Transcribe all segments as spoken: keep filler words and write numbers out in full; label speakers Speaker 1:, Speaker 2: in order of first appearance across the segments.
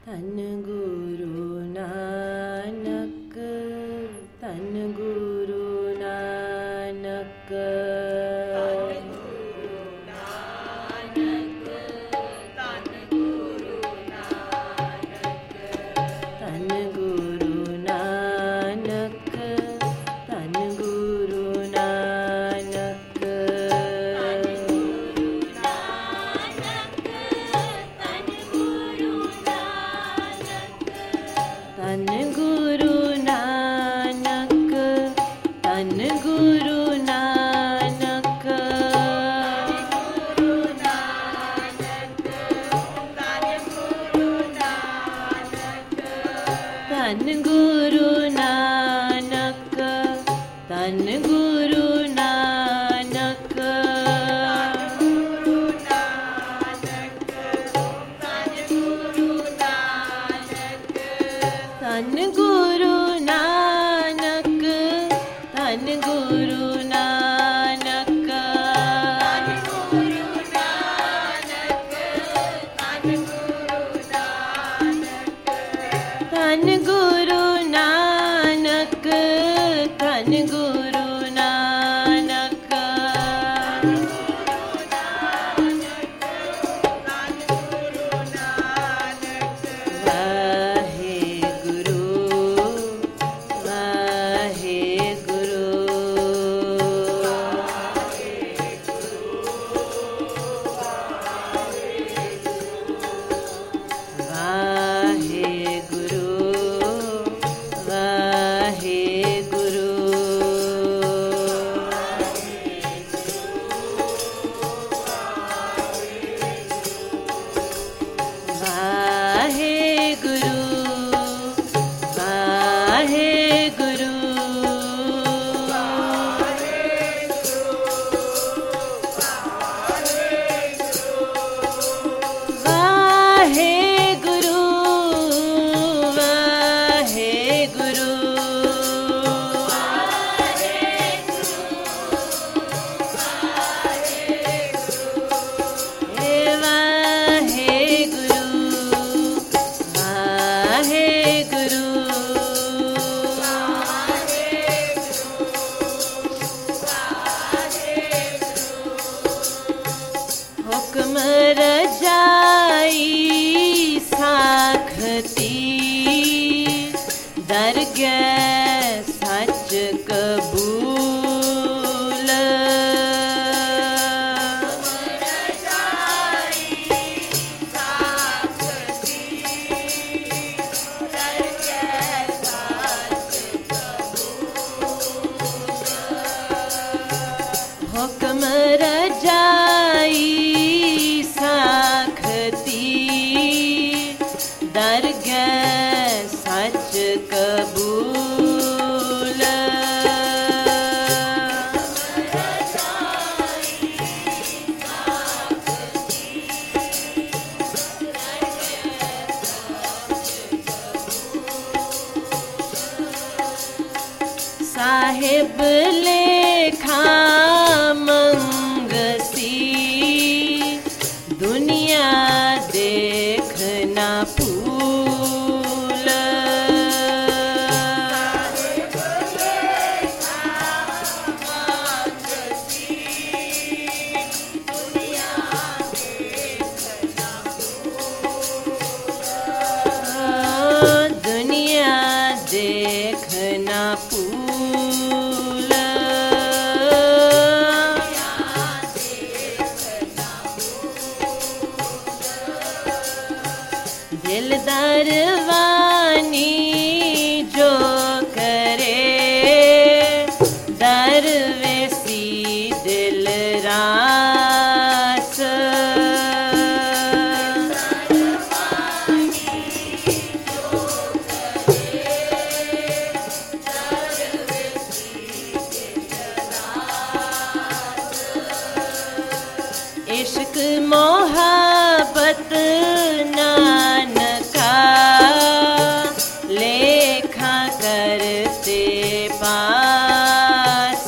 Speaker 1: धन गुरु नानक, धन गुरु नानक,
Speaker 2: धन गुरु नानक,
Speaker 1: धन गुरु नानक, धन गुरु नानक, धन गुरु नानक, धन गुरु नानक, धन गुरु नानक, धन गुरु नानक, धन गुरु नानक, धन गुरु नानक, धन गुरु नानक, धन गुरु नानक, वाहे गुरु, वाहे गुरु, वाहे गुरु, वाहे गुरु, वाहे गुरु, वाहे गुरु, वाहे गुरु, वाहे गुरु, हे वाहे गुरु, वाहे गुरु, हुक्म रजाई साखती, दरगह सच कबूल, हुक्म रजाई साखती, दरगह सच कबूल, साहिब लेखा मंगसी, दुनिया देखना फूल, दुनिया देखना फूल, दिलदार वानी जो करे, दरवेसी दिल रास, इश्क मोहब्बत नानका, लेखा करते पास,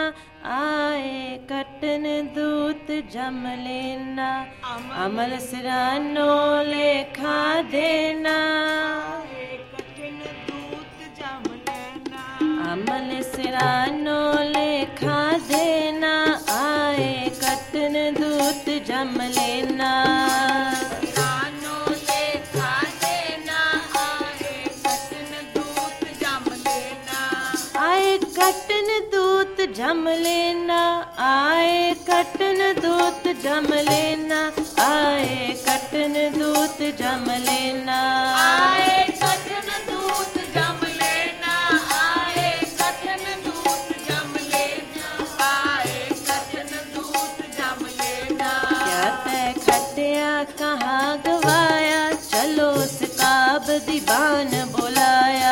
Speaker 1: आए कटन दूत जम लेना अमल सिरानो लेखा देना
Speaker 2: कठिन दूत जम लेना
Speaker 1: अमल सिरानो लेखा देना आए कटन दूत जम लेना
Speaker 2: सिरानो लेखा देना आए कठिन दूत जम लेना
Speaker 1: आए कटन दूत जम लेना आए कटन दूत जम लेना आए कटन दूत जम लेना
Speaker 2: आए कठिन दूत जम लेना आए कठिन दूत जम लेना आए कठिन दूत जम लेना
Speaker 1: क्या तय खटिया कहाँ गवाया चलो सिताब दीवान बुलाया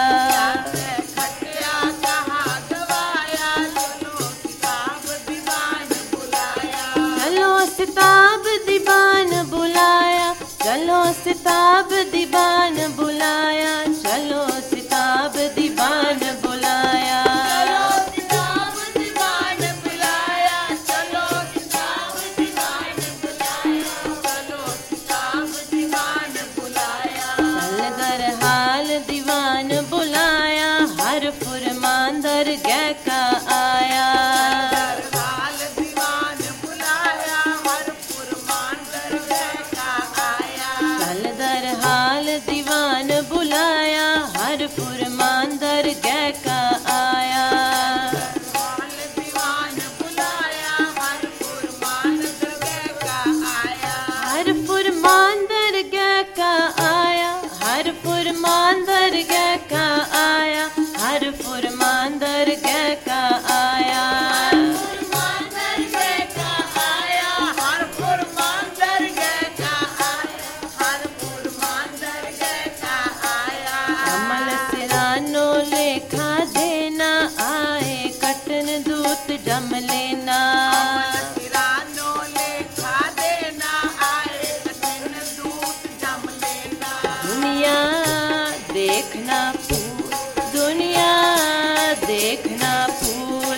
Speaker 2: खटिया कहाँ गवाया चलो किताब दीवान बुलाया
Speaker 1: चलो सिताब दीवान बुलाया चलो सिताब दीवान बुलाया चलो सिताब दीवान बुलाया
Speaker 2: चलो किताब दीवान बुलाया चलो किताब दीवान बुलाया चलो किताब दीवान बुलाया
Speaker 1: अलगर हाल दीवान बुलाया हर फुरमांदर गै का आया
Speaker 2: हाल दीवान बुलाया हर फुरमान दरगाह का आया
Speaker 1: अलगर हाल दीवान बुलाया हर फुरमांदर गै का आया
Speaker 2: हाल दीवान बुलाया हर फुरमान दरगाह का आया
Speaker 1: हर फुरमांदर गै का आया हर फुरमांदर गै का आया हर फुरमांदर गै का आया
Speaker 2: फुरमान दरगाह का आया हर फुरमान दरगाह का आया हर फुरमान दरगाह का आया
Speaker 1: अमल सिरानो लेखा देना आए कटन दूत जम लेना
Speaker 2: सिरानो लेखा देना आए कठिन दूत जम लेना
Speaker 1: दुनिया देखना फूल दुनिया देखना फूल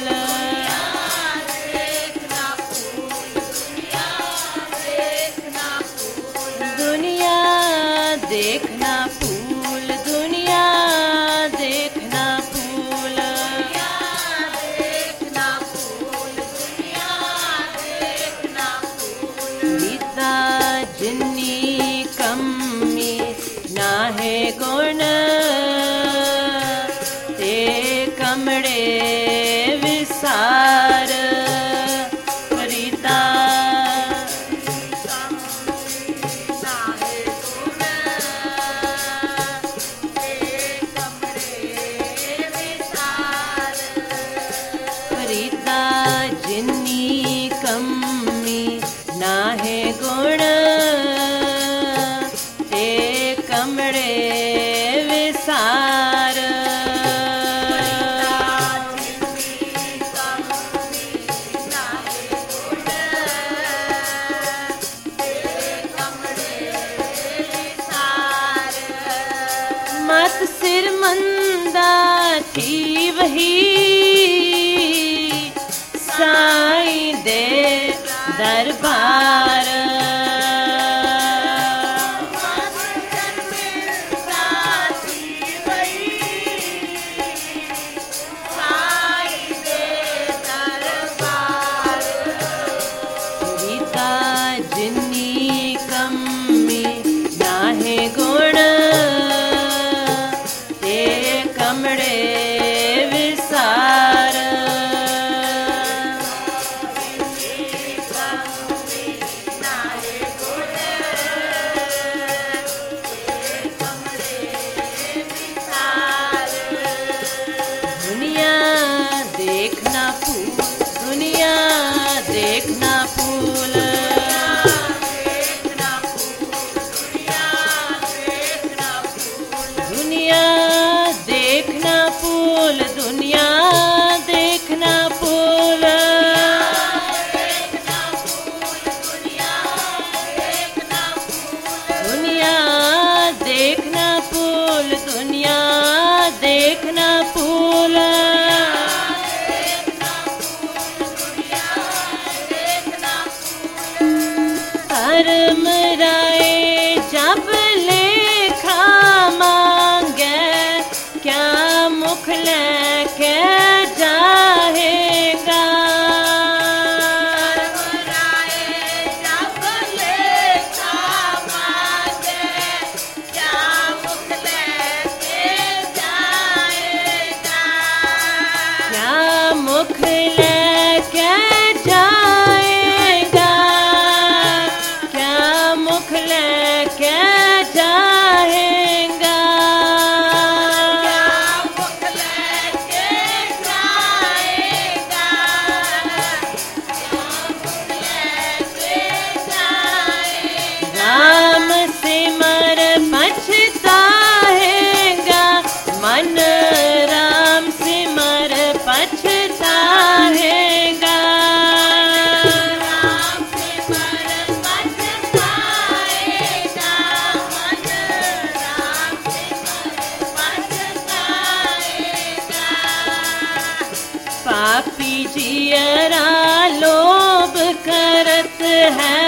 Speaker 2: देखना फूल दुनिया देखना फूल
Speaker 1: दुनिया देखना फूल दुनिया देखना फूल
Speaker 2: देखना फूल दुनिया देखना फूल
Speaker 1: गीता जिन्नी कमी ना है गुण ते कमड़े विसार फरीदा
Speaker 2: नाहे गुण ते कमरे विसार
Speaker 1: फरीदा जिन्नी कमी ना है गुण ते कमड़े विसार मत सिर मंदा थी वही साईं दे दरबार गीता जिन्नी कमी नाहे गुण ते कमड़े विसार दुनिया देखना फूल दुनिया देखना फूल दुनिया देखना फूल दुनिया देखना फूल दुनिया देखना फूल दुनिया देखना फूल धर्म राय जब लेखा मांगे, क्या मुख लेके जाएगा। मुख लेके जाएगा, क्या मुख लेके जाएगा।
Speaker 2: मुख लेके जाएगा, मुख लेके जाएगा।
Speaker 1: राम सिमर पछताएगा मन, राम सिमर पछताएगा।
Speaker 2: राम सिमर पछताएगा मन, राम सिमर पछताएगा।
Speaker 1: पापी जियरा लोभ करत है,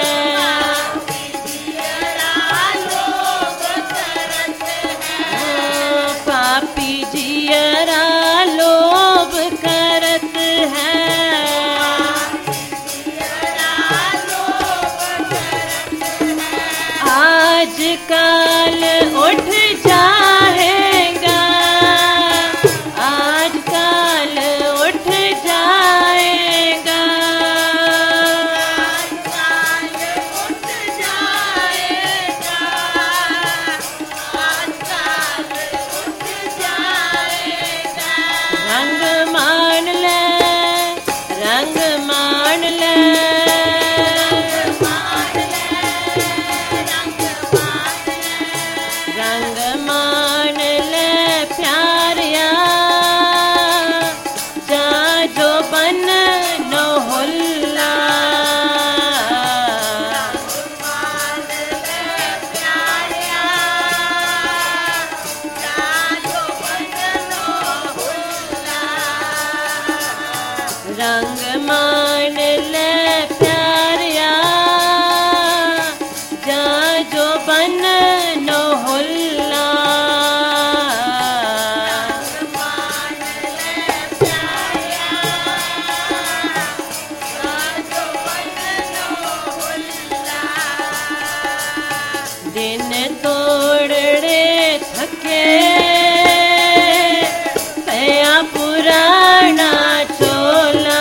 Speaker 1: पापी जियरा लोभ करत है। आज काल उठ जाएगा, आज काल उठ जाएगा। रंग मान ले, रंग मान ले, रंग मान ले प्यारिया, जा जो बन नो हुल्ला। रंग मान ले प्यारिया, जा जो बन नो हुल्ला। दिन तोड़े थके पया पुराना चोला।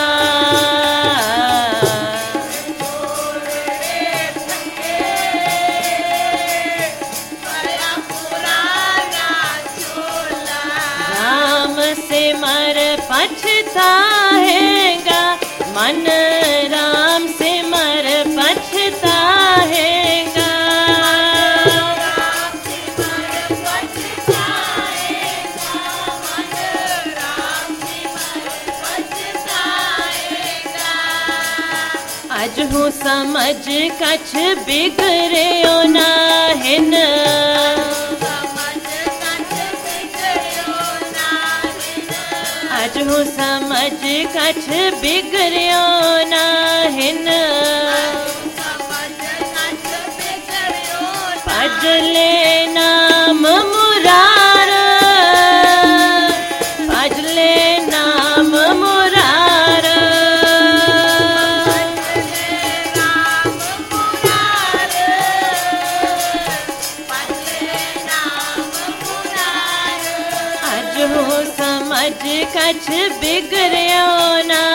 Speaker 1: राम सिमर पछताएगा मन, राम सिमर पछताएगा। आज हूँ समझ कछ बिगड़ियो नाहिन, आज हूँ समझ कछ बिगड़ियो नाहिन। भजले नाम मुरार, भजले नाम मुरार। आज हो समझ कछ बिगड़ियो ना